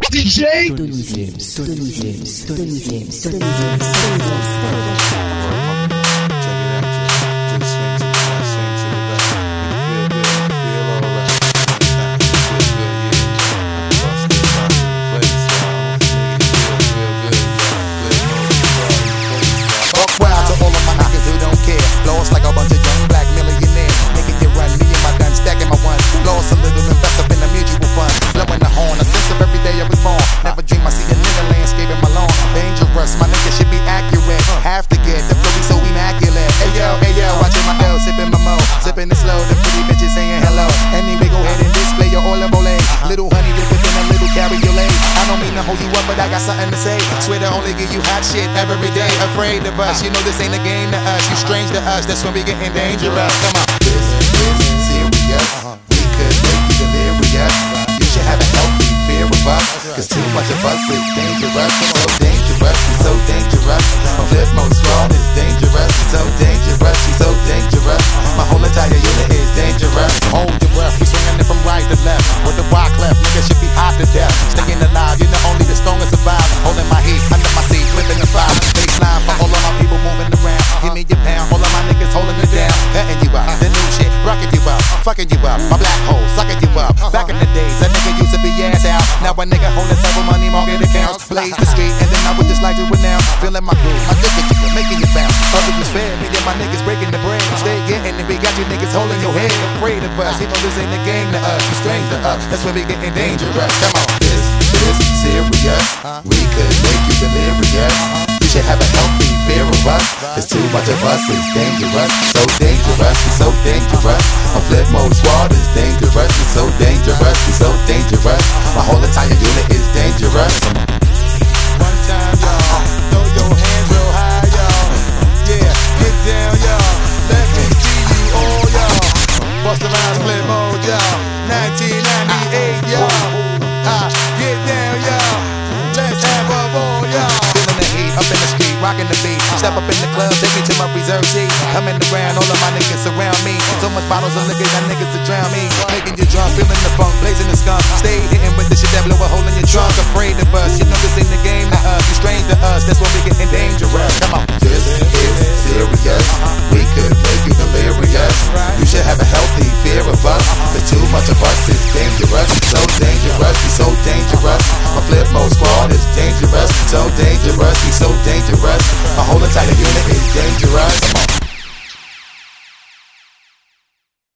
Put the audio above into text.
DJ Tony James, Tony James, Tony James, Tony James, Tony James. Lost like a bunch of young black millionaires. Nigga, you run me and my gun, stacking my ones. Lost a little, invest up in the mutual fund. Blowing the horn, a sense of every day I was born. Never dream I see a nigga landscaping my lawn. Dangerous, my nigga should be accurate. Have to get the flow be so immaculate. Hey yo, watching my dough, sipping my mo. Sipping it slow, the pretty bitches saying hello. Anyway, go ahead and display your olive oil. Little honey dip within a little cabriolet. I don't mean to hold you up, but I got something to say. Swear to only give you hot shit every day. Afraid of us, you know this ain't a game to us. You strange to us, that's when we getting dangerous. Come on. This is serious. We could make you delirious. You should have a healthy fear of us. Cause too much of us is dangerous. So dangerous, she's so dangerous. My flip mode strong is dangerous. So dangerous, she's so dangerous. My whole entire unit is dangerous. Hold your breath, we swinging it from right to left. With the rock left, nigga should be hot to death. Staying alive, you know only the strongest survive. Holding my heat under my seat, flipping the fire. Baseline for all of my people moving around. Give me your pound, all of my niggas holding it down. Cutting you out, the new shit, rocking you out, fucking you up. My black hole, sucking you up. Back in the days, that nigga used to be ass out. Now a nigga holding several money market accounts. Blaze the street, and then I would just like to renounce. Feeling my groove, my good bitches making you bounce. Others was fair, me and my niggas breaking the bread. Stay getting it, we got you niggas holding your head. Afraid of us, you know this ain't a game to us. You strange to us, that's when we getting dangerous. Come on, this is serious. We could make you delirious. You should have a healthy fear of us. It's too much of us, it's dangerous. So dangerous, it's so dangerous. My flip mode squad is dangerous. It's so dangerous, it's so dangerous. My whole entire unit is dangerous. One time, y'all, throw your hands real high, y'all. Yeah, get down, y'all. Let me see you all, y'all. Bust around flip mode, y'all. 1998, y'all. Get down, y'all. Let's have a ball, y'all. Feeling the heat up in the street, rocking the beat. Step up in the club, take me to my reserve seat. Coming around, all of my niggas surround me. So much bottles of liquor, got niggas to drown me. Making you drunk, feeling the funk, blazing the skunk. Stay hitting with the shit that blow a hole in your trunk. Afraid of us, you know this ain't the game to us. You strange to us, that's when we getting dangerous. Come on. This is serious. We could make you delirious. You should have a healthy fear of us. Cause too much of us is dangerous. So dangerous, we so dangerous. My flip mode squad is dangerous. So dangerous, we so dangerous. My whole entire unit is dangerous.